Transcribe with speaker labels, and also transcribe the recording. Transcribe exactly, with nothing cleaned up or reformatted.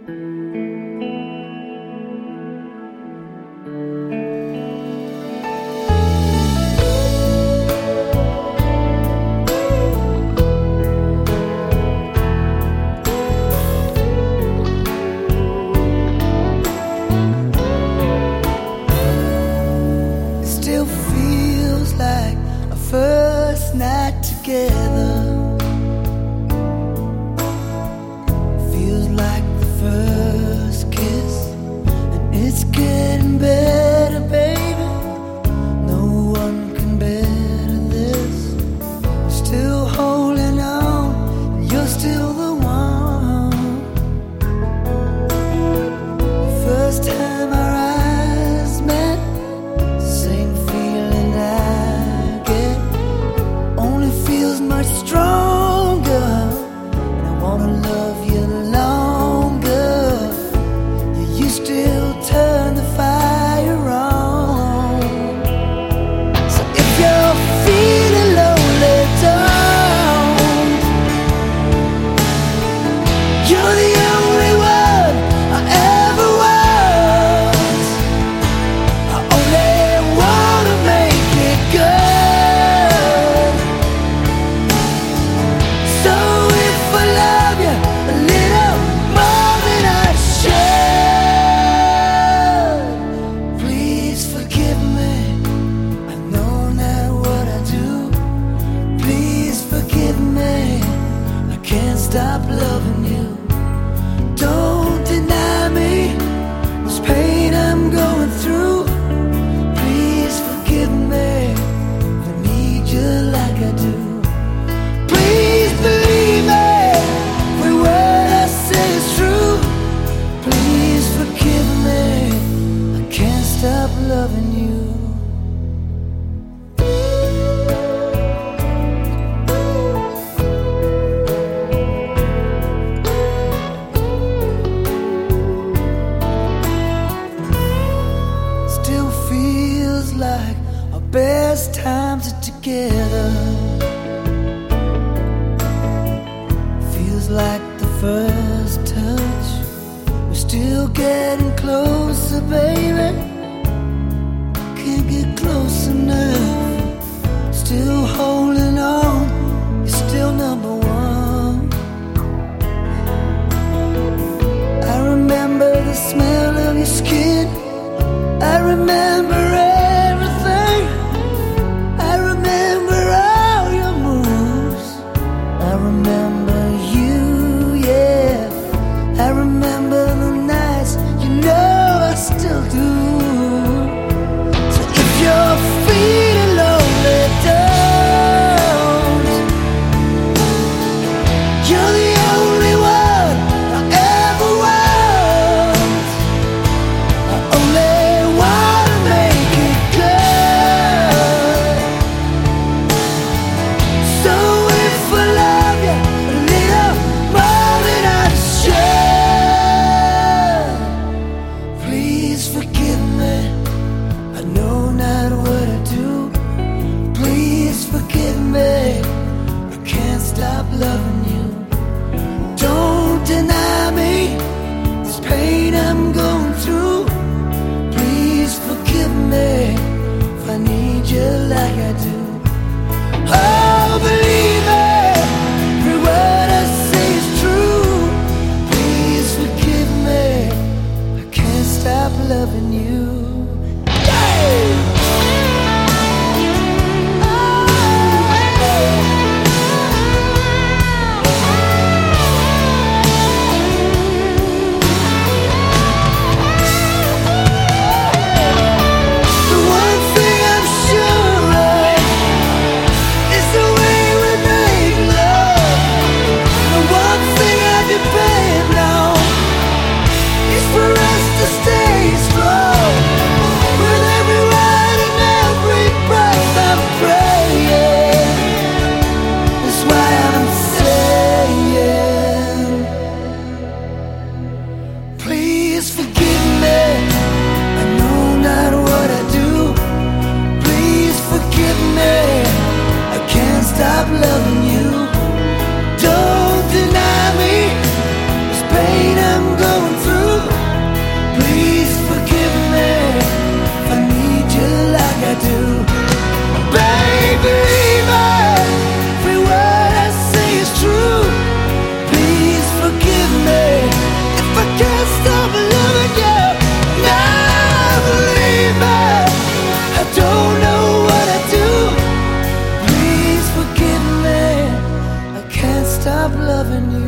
Speaker 1: First night together feels like the first kiss, and it's getting better, baby. No one can better this. I'm still holding on, and you're still the one. The first time our eyes met, same feeling I get. Only feels much stronger, and I wanna love you longer. Yeah, you still turn the fire on. So if you're feeling lonely, don't. You're the only one I ever was. I only wanna make it good. So if I love you a little more than I should, please forgive me. I know not what I do. Please forgive me. I can't stop loving you. Don't deny me this pain I'm going through. Please forgive me. I need you like I do. Please believe me, every word I say is true. Please forgive me, I can't stop loving you. Still feels like our best times are together. Feels like the first touch. We're still getting closer, baby. Can't get close enough. Still holding on. You're still number one. I remember the smell of your skin. I remember everything. I remember all your moves. I remember you, yeah. I remember the nights, you know I still do. So if you're feeling lonely, don't. You're the only one I ever want. I only wanna make it good. So if I love you a little more than I should, please forgive me. I know not what I do. Please forgive me. I can't stop loving you. Don't deny me this pain I'm going through. Please forgive me if I need you like I do. Oh, believe me, every word I say is true. Please forgive me, I can't stop loving you. The one thing I'm sure of, loving you.